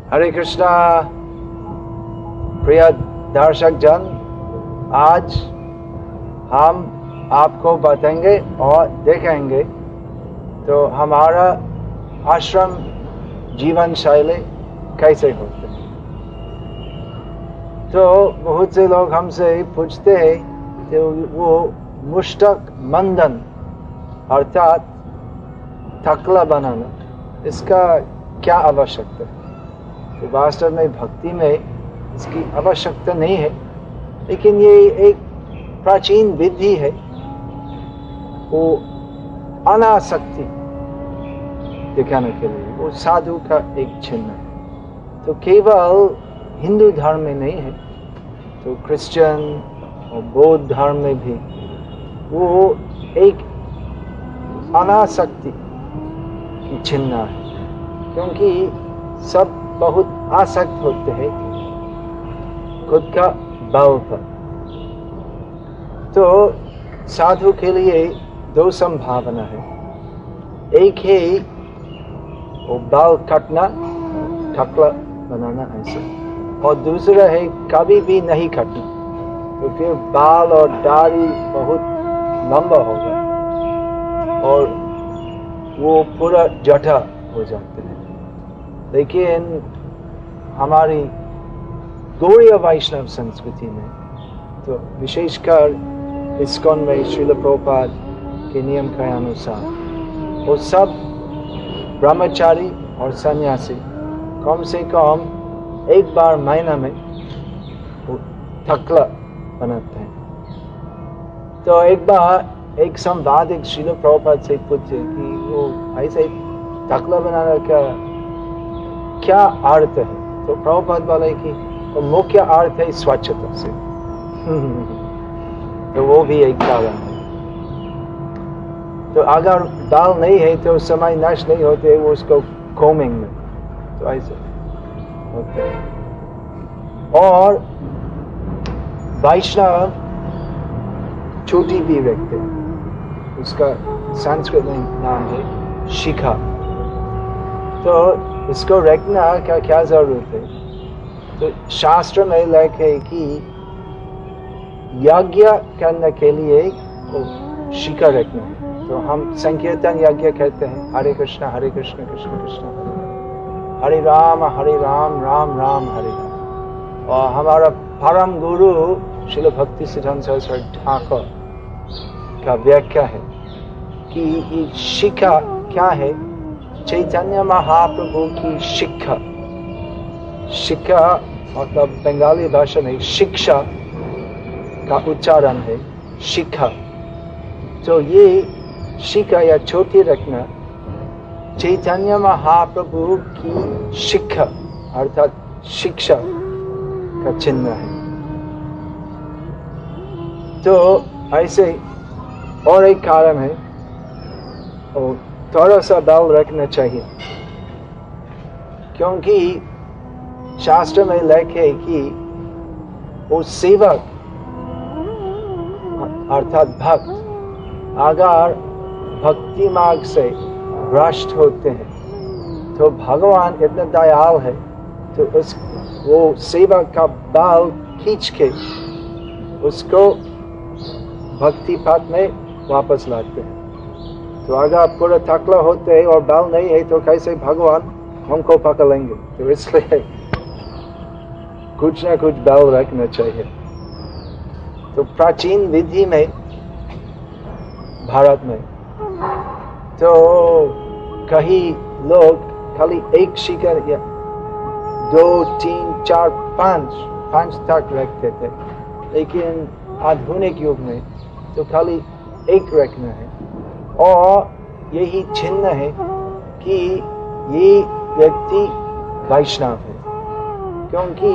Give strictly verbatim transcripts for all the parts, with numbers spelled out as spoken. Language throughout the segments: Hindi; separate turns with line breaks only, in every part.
हरे कृष्णा प्रिय दर्शक जन, आज हम आपको बताएंगे और देखेंगे तो हमारा आश्रम जीवन शैली कैसे होते हैं। तो बहुत से लोग हमसे पूछते हैं तो वो मुष्टक मंदन अर्थात थकला बनाना, इसका क्या आवश्यकता है। तो वास्तव में भक्ति में इसकी आवश्यकता नहीं है, लेकिन ये एक प्राचीन विधि है, वो अनासक्ति दिखाने के लिए, वो साधु का एक चिन्ह है। तो केवल हिंदू धर्म में नहीं है, तो क्रिश्चियन और बौद्ध धर्म में भी वो एक अनासक्ति की चिन्ह है, क्योंकि सब बहुत आसक्त होते हैं खुद का बल पर। तो साधु के लिए दो संभावना है, एक है वो बाल काटना, टकला बनाना ऐसा, और दूसरा है कभी भी नहीं काटना, तो फिर बाल और दाढ़ी बहुत लंबा होगा और वो पूरा जटा हो जाते हैं। लेकिन हमारी गौड़ीय वैष्णव संस्कृति में तो विशेषकर इस्कॉन में श्रील प्रभुपाद के नियम के अनुसार वो सब ब्रह्मचारी और सन्यासी कम से कम एक बार महीना में वो थकला बनाते हैं। तो एक बार एक संवादिक श्रील प्रभुपाद से पूछे कि वो ऐसे थकला बनाना का क्या अर्थ है। तो प्रभुपाद बोले कि तो मुख्य अर्थ है स्वच्छता से। तो वो भी एक कारण है। तो अगर बाल नहीं है तो समय नष्ट नहीं होते, वो उसको कोमिंग में, तो ऐसे होते हैं। और वैष्णव छोटी भी रखते हैं, उसका संस्कृत में नाम है शिखा। तो इसको रखना का क्या जरूरत है। तो शास्त्र में लिखे कि यज्ञ करने के लिए शिखा रखना है। तो हम संकीर्तन यज्ञ कहते हैं, हरे कृष्णा हरे कृष्णा कृष्ण कृष्ण हरे राम हरे राम राम राम हरे राम। और हमारा परम गुरु श्रील भक्ति सिद्धांत सरस्वती ठाकुर का व्याख्या है कि ये शिखा क्या है। चैतन्य महाप्रभु की शिक्षा, शिक्षा मतलब बंगाली भाषा में शिक्षा का उच्चारण है शिखा। तो ये शिखा या छोटी रखना चैतन्य महाप्रभु की शिक्षा अर्थात शिक्षा का चिन्ह है। तो ऐसे और एक कारण है, और थोड़ा सा बल रखना चाहिए, क्योंकि शास्त्र में लिखे कि वो सेवक अर्थात भक्त अगर भक्ति मार्ग से भ्रष्ट होते हैं तो भगवान इतना दयालु है, तो उस वो सेवक का बाल खींच के उसको भक्ति पथ में वापस लाते हैं। तो अगर आप पूरा थकला होते हैं और बाल नहीं है तो कैसे भगवान हमको पकड़ लेंगे। तो इसलिए कुछ ना कुछ बाल रखना चाहिए। तो प्राचीन विधि में भारत में तो कई लोग खाली एक शिखर या दो तीन चार पांच पांच तक रखते थे, लेकिन आधुनिक युग में तो खाली एक रखना है। और यही चिन्ह है कि ये व्यक्ति वैष्णव है, क्योंकि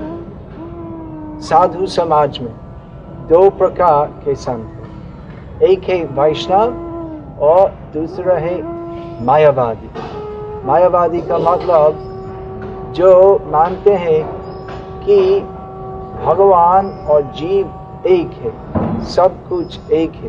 साधु समाज में दो प्रकार के संत हैं, एक है वैष्णव और दूसरा है मायावादी। मायावादी का मतलब जो मानते हैं कि भगवान और जीव एक है, सब कुछ एक है,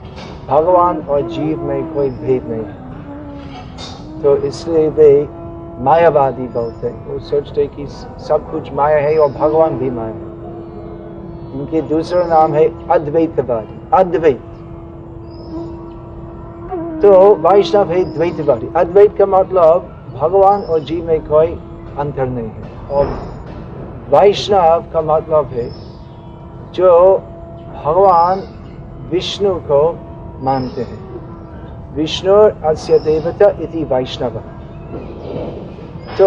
भगवान और जीव में कोई भेद नहीं है। तो इसलिए वे मायावादी बोलते हैं, वो सोचते कि सब कुछ माया है और भगवान भी माया है। इनके दूसरा नाम है अद्वैतवादी, अद्वैत। तो वैष्णव है द्वैतवादी। अद्वैत का मतलब भगवान और जीव में कोई अंतर नहीं है, और वैष्णव का मतलब है जो भगवान विष्णु को मानते हैं। विष्णु अस्य देवता इति वैष्णव। तो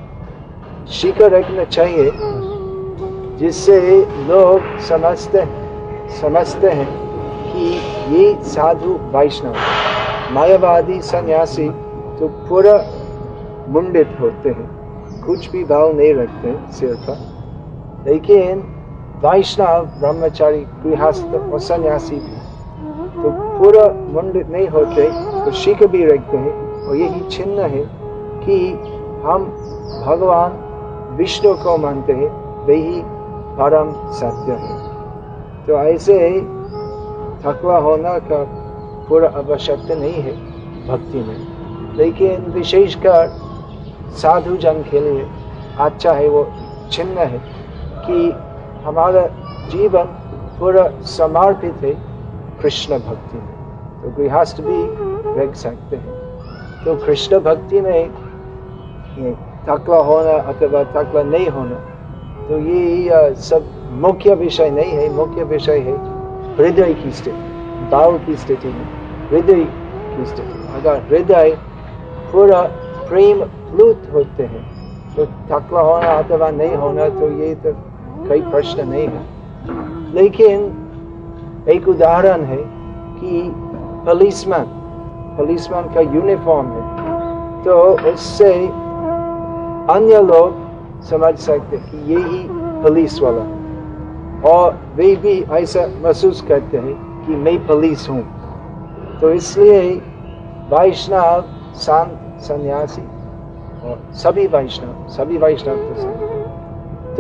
शिखर रखना चाहिए जिससे लोग समझते समझते हैं कि ये साधु वैष्णव। मायावादी सन्यासी तो पूरा मुंडित होते हैं, कुछ भी भाव नहीं रखते हैं सिर पर। लेकिन वैष्णव ब्रह्मचारी गृहस्थ और सन्यासी तो पूरा मुंडित नहीं होते, तो शिख भी रखते हैं। और यही चिन्ह है कि हम भगवान विष्णु को मानते हैं, वही परम सत्य है। तो ऐसे थकवा होना का पूरा आवश्यकता नहीं है भक्ति में, लेकिन विशेषकर साधु जन के लिए अच्छा है, वो चिन्ह है कि हमारा जीवन पूरा समर्पित है कृष्ण भक्ति में। तो गृहस्थ भी रख सकते हैं। तो कृष्ण भक्ति में ये थकवा होना अथवा थकवा नहीं होना, तो ये सब मुख्य विषय नहीं है। मुख्य विषय है हृदय की स्थिति, भाव की स्थिति में, हृदय की स्थिति। अगर हृदय पूरा प्रेम प्लुत होते हैं तो थकवा होना अथवा नहीं होना तो ये तो कोई प्रश्न नहीं है। लेकिन एक उदाहरण है कि पुलिसमैन पुलिसमैन का यूनिफॉर्म है, तो उससे अन्य लोग समझ सकते कि ये ही पुलिस वाला है, और वे भी ऐसा महसूस करते हैं कि मैं पुलिस हूँ। तो इसलिए वैष्णव, संत, सन्यासी और सभी वैष्णव सभी वैष्णव तो संत,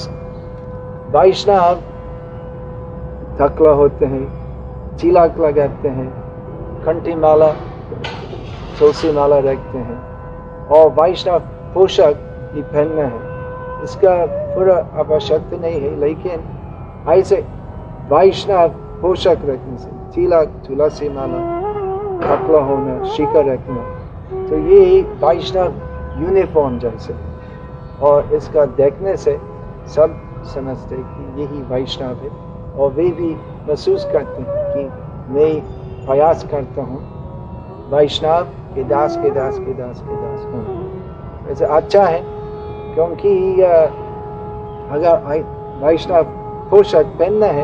तो वैष्णव थकवा होते हैं, तिलक लगाते हैं, कंठी माला, तुलसी माला रखते हैं, और वैष्णव पोशाक ही पहनना है। इसका पूरा आवश्यकता नहीं है, लेकिन ऐसे वैष्णव पोशाक रखने से, तिलक, तुलसी माला, थकवा होना, शिखर रखना, तो ये वैष्णव यूनिफॉर्म जैसे, और इसका देखने से सब समझते कि यही वैष्णव है, और वे भी महसूस करते हैं कि मैं प्रयास करता हूँ वैष्णव के दास के दास के दास के दास हूँ। ऐसे अच्छा है, क्योंकि अगर वैष्णव पोशाक पहनना है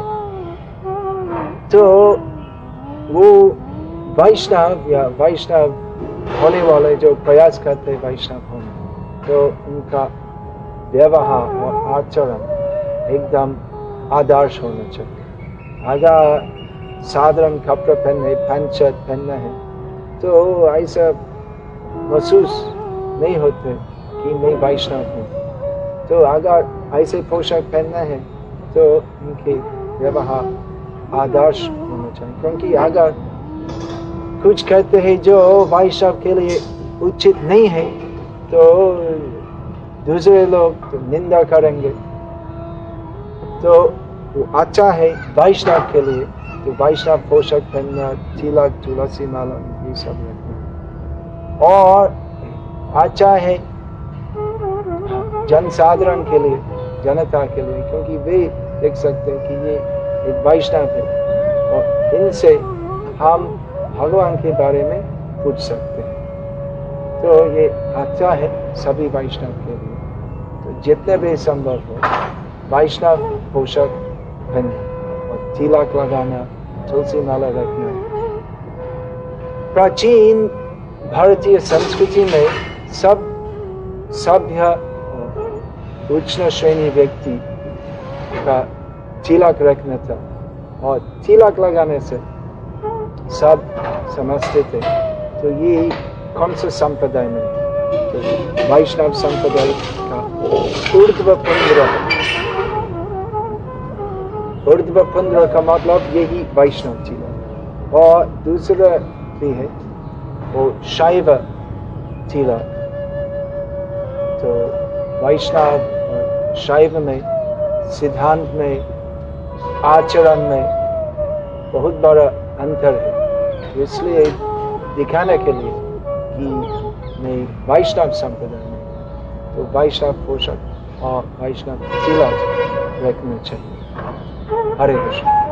तो वो वैष्णव या वैष्णव होने वाले जो प्रयास करते हैं वैष्णव होने, तो उनका व्यवहार और आचरण एकदम आदर्श होना चाहिए। अगर साधारण कपड़े पहनने, पैंट शर्ट पहनना है, तो ऐसा महसूस नहीं होते कि मैं वैष्णव हूँ। तो अगर ऐसे पोशाक पहनना है तो उनके व्यवहार आदर्श होना चाहिए, क्योंकि अगर कुछ कहते हैं जो वैष्णव के लिए उचित नहीं है तो दूसरे लोग तो निंदा करेंगे। तो वो अच्छा है वैष्णव के लिए, तो वैष्णव पोशाक पहनना, तिलक, तुलसी माला, ये सब रखना। और अच्छा है जनसाधारण के लिए, जनता के लिए, क्योंकि वे देख सकते हैं कि ये एक वैष्णव है, और इनसे हम भगवान के बारे में पूछ सकते हैं। तो ये अच्छा है सभी वैष्णव के लिए। तो जितने भी संभव हो वैष्णव पोशाक पहनना और तिलक लगाना, तुलसी माला रखना। प्राचीन भारतीय संस्कृति में सब सभ्य उच्च श्रेणी व्यक्ति का तिलक रखना था, और तिलक लगाने से सब समझते थे। तो ये कौन सा संप्रदाय में, तो वैष्णव संप्रदाय का ऊर्ध्व पुंड्र, ऊर्ध्व पुंड्र का मतलब यही वैष्णव तिलक। और दूसरा भी है वो शैव तिलक, तो वैष्णव और शैव में सिद्धांत में, आचरण में बहुत बड़ा अंतर है। इसलिए दिखाने के लिए कि मैं वैष्णव संप्रदाय में, तो वैष्णव पोशाक और वैष्णव तिलक रखना चाहिए। हरे कृष्ण।